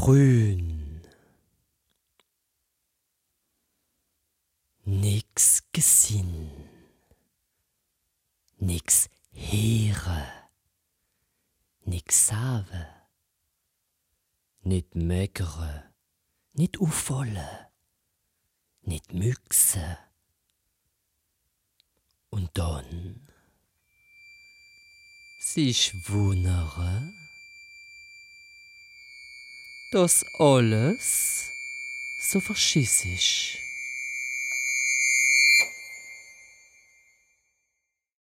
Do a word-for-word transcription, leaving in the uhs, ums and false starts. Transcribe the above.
grün. Nix gesinn, nix heere, nix sawe, nit mögere, nit ufolle, nit Müchse. Und dann sich wundere, dass alles so verschiss ist.